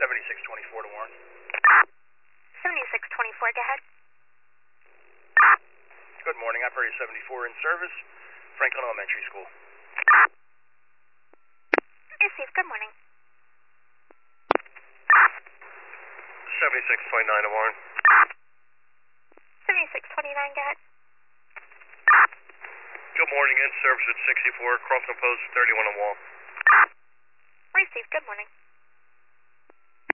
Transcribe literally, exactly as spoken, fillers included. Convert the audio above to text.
seventy-six twenty-four to Warren. seventy-six twenty-four, go ahead. Good morning, operator seventy-four in service, Franklin Elementary School. Receive, good morning. seventy-six twenty-nine to Warren. seventy-six twenty-nine, go ahead. Good morning, in service at sixty-four, crossing post thirty-one on Wall. Receive, good morning.